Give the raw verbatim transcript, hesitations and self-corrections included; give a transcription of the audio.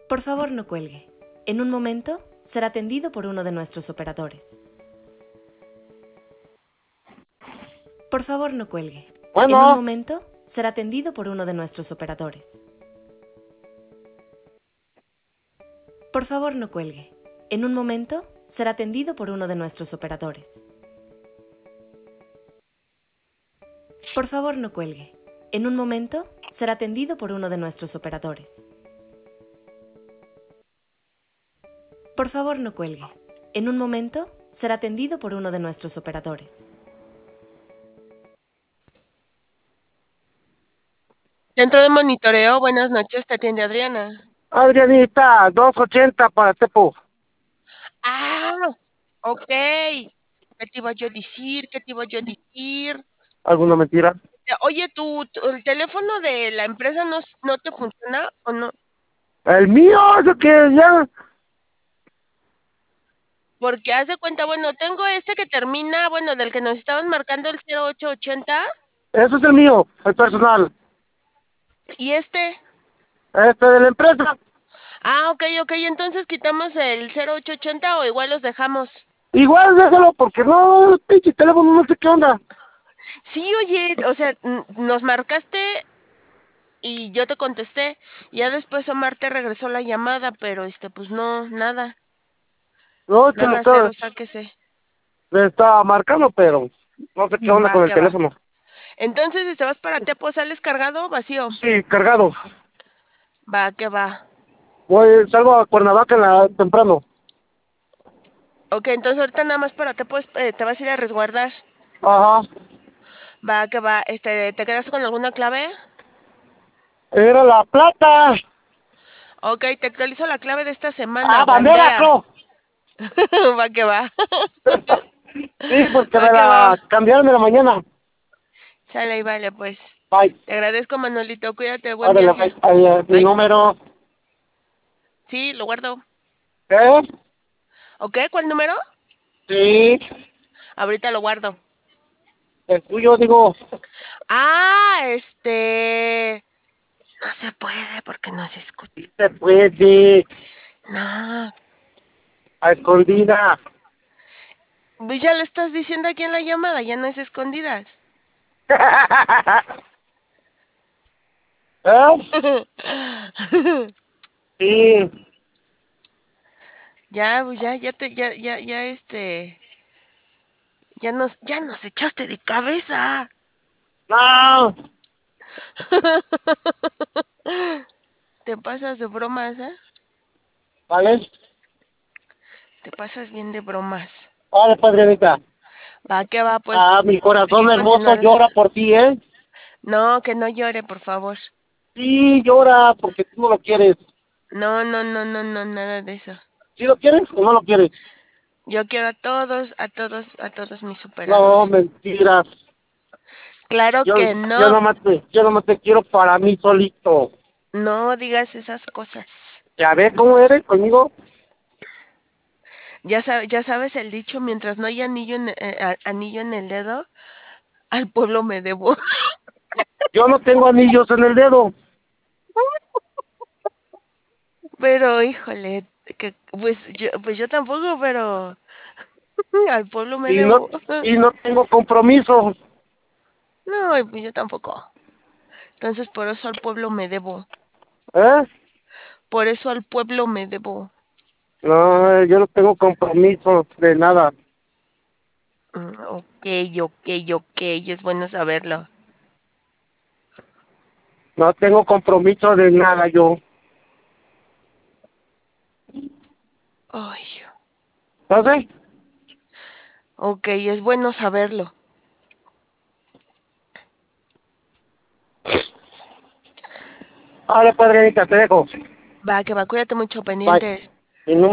Por favor, no cuelgue. En un momento será atendido por uno de nuestros operadores. Por favor, no cuelgue. En un Bueno, momento será atendido por uno de nuestros operadores. Por favor, no cuelgue. En un momento será atendido por uno de nuestros operadores. Por favor, no cuelgue. En un momento será atendido por uno de nuestros operadores. Por favor, no cuelgue. En un momento será atendido por uno de nuestros operadores. Centro de monitoreo, buenas noches, te atiende Adriana. Adrianita, dos ochenta para Tepo. Ah, ok. ¿Qué te iba yo a decir? ¿Qué te iba yo a decir? ¿Alguna mentira? Oye, ¿tu, tu- el teléfono de la empresa no, s- no te funciona o no? El mío, eso que ya. Porque haz de cuenta, bueno, tengo este que termina, bueno, del que nos estaban marcando el cero ocho ochenta Eso es el mío, el personal. y este. Este de la empresa. Ah, ok, ok, entonces quitamos el cero ocho ochenta o igual los dejamos. Igual déjalo, porque no, el pinche teléfono no sé qué onda. Sí, oye, o sea, n- nos marcaste y yo te contesté. Y ya después Omar te regresó la llamada, pero este, pues no, nada, No, es que le nada, estaba, cero, sáquese. le estaba marcando, pero no sé qué onda Va, con el que va. teléfono. Entonces, este, vas para Tepo, ¿sales cargado o vacío? Sí, cargado. Va, que va. Voy, salgo a Cuernavaca en la, temprano. Ok, entonces ahorita nada más para Tepo eh, te vas a ir a resguardar. Ajá. Va, que va. Este, ¿te quedaste con alguna clave? Era La Plata. Ok, te actualizo la clave de esta semana, Ah, bandera, bandera. creo. Va, que va. Sí, porque Va, me que va. la cambiaron de la mañana. Sale y vale, pues. Bye. Te agradezco, Manuelito. Cuídate, buen Órale, viaje. bye. Ahí, eh, mi Bye. número. Sí, lo guardo. ¿Qué? ¿Ok? ¿Cuál número? Sí, Ahorita lo guardo. el tuyo, digo. Ah, este... No se puede porque no se escucha. Sí se puede. No. A escondida. Pues ya lo estás diciendo aquí en la llamada, ya no es escondidas. ¿Eh? Sí. Ya, pues ya, ya te, ya, ya, ya, este... Ya nos, ya nos echaste de cabeza. No. Te pasas de bromas, ¿eh? ¿Vale? Te pasas bien de bromas. Vale, padrinita. Va, que va, pues. Ah, mi corazón Seguimos en hermoso orden. llora por ti, ¿eh? No, que no llore, por favor. Sí, llora porque tú no lo quieres. No, no, no, no, no, nada de eso. ¿Sí lo quieres o no lo quieres? Yo quiero a todos, a todos, a todos mis No, operadores. mentiras. Claro Yo, que yo no. nomás te, yo nomás te quiero para mí solito. No digas esas cosas. ¿Ya ves cómo eres conmigo? Ya sabes, ya sabes el dicho, mientras no haya anillo en, eh, a- anillo en el dedo, al pueblo me debo. Yo no tengo anillos en el dedo. Pero, híjole, que, pues yo, pues yo tampoco, pero al pueblo me Y no, debo. y no tengo compromiso. No, pues yo tampoco. Entonces, por eso al pueblo me debo. ¿Eh? Por eso al pueblo me debo. No, yo no tengo compromiso de nada. Mm, Ok, ok, ok, es bueno saberlo. No tengo compromiso de nada yo. Ay, ¿Sabes? ok, es bueno saberlo. Ahora, padrinita, te dejo. Va, que va, cuídate mucho, Bye. pendientes. Mi